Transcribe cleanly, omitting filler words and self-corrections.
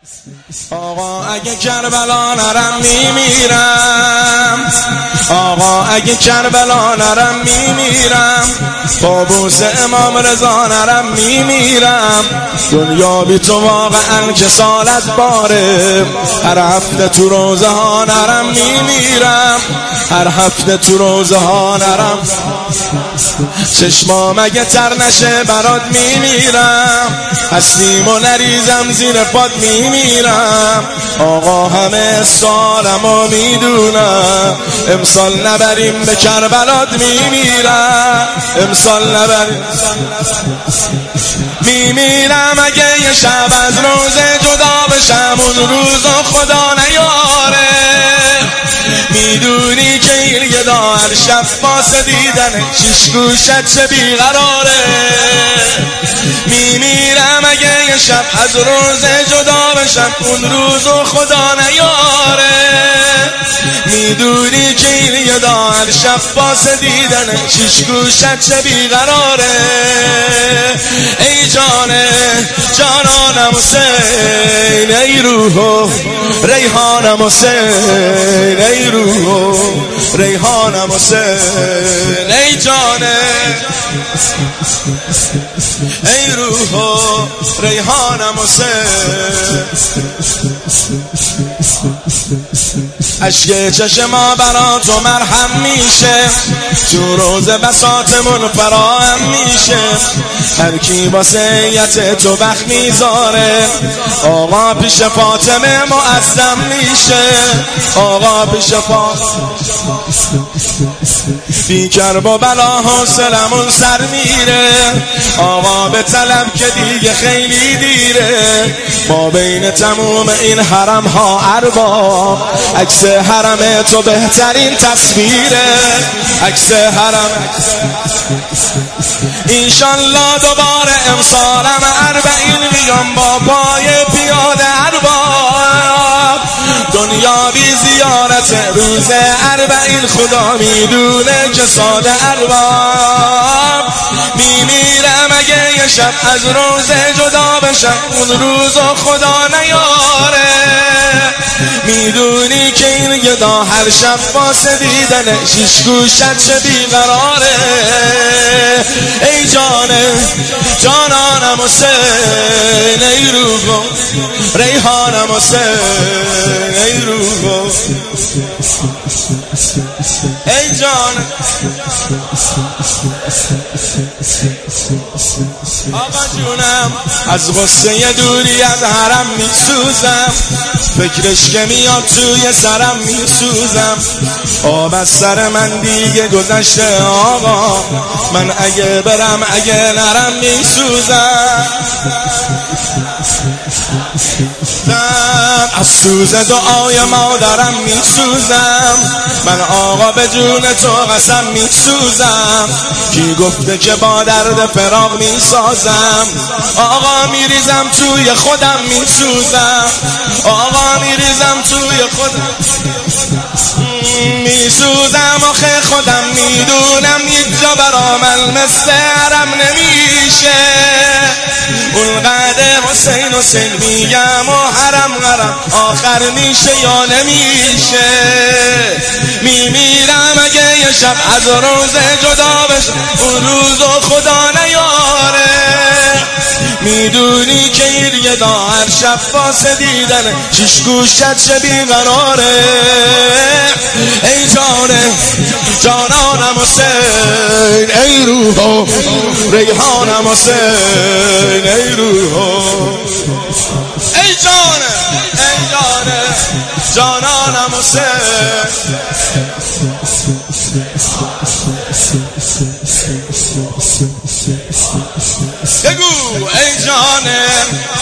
آقا اگه کربلا نرم میمیرم، آقا اگه کربلا نرم میمیرم، طاووس امام رضا نرم میمیرم. دنیا بی تو واقعا کسالت باره، هر هفته تو روزه ها نرم میمیرم، هر هفته تو روزه ها نرم. چشمام اگه تر نشه برات میمیرم، هستیم و نریزم زیر پات میمیرم. آقا همه سالمو میدونم، امسال نبریم به کربلات میمیرم، امسال نبریم میمیرم. اگه یه شب از روزه جدا بشم، اون روزو خدا نیاره. میدونی که این گدا هر شب واسه دیدن شیش گوشت چه بیقراره. میمیرم اگه یه شب از روزه جدا بشم، اون روزو خدا نیاره. میدونی که این گدا هر شب واسه دیدن شیش گوشت چه بیقراره. ای جانه جانانم حسین، ای روحو ریحانم حسین، ای روحو ریحانم حسین. ای جانه ای روحو ریحانم حسین. اشک چشم ما برا تو مرهم میشه، تو روز بساطمون فراهم میشه. هر کی واسه یت تو بخت میذاره، آقا پیش فاطمه معظم میشه، آقا پیش فاطمه. بی کرب و بلا حوصلمون سر میره، آقا به طلب که دیگه خیلی دیره. ما بین تموم این حرم ها ارباب، عکس حرم تو بهترین تصویره، عکس حرم. انشالله دوباره امسالم 40 بیام با پای پیاده ارباب. دنیا بی زیارت روز 40 خدا میدونه که ساده ارباب. میمیرم اگه یه شب از روزه جدا بشم، اون روزو خدا نیاره. میدونی که این گدا هر شب واسه دیدن شیش گوشت چه بیقراره. ای جانه جانانم حسین، ای روحو ریحانم حسین، ای روحو ای جانه. آقا جونم از غصه دوری از حرم میسوزم، فکرش که میاد توی سرم میسوزم. آب از سر من دیگه گذشته آقا، من اگه برم اگه نرم میسوزم. از سوز دعای مادرم میسوزم، من آقا به جون تو قسم میسوزم. کی گفته که با درد فراق میسازم، آقا میریزم توی خودم میسوزم، آقا میریزم توی خودم میسوزم. آخه خودم میدونم یک جا برا من مثل حرم نمیشه. اون قدر حسین حسین میگم و حرم حرم آخر میشه یا نمیشه. میمیرم اگه یه شب از روزه جدا بشم، اون روزو خدا نیاره. میدونی که این گدا هر شب واسه دیدن شیش گوشت چه بیقراره. ای جانه جانانم حسین، ای روحو ریحانم حسین، ای روحو ای جانه ای جانه جانانم حسین. بگو ای جانه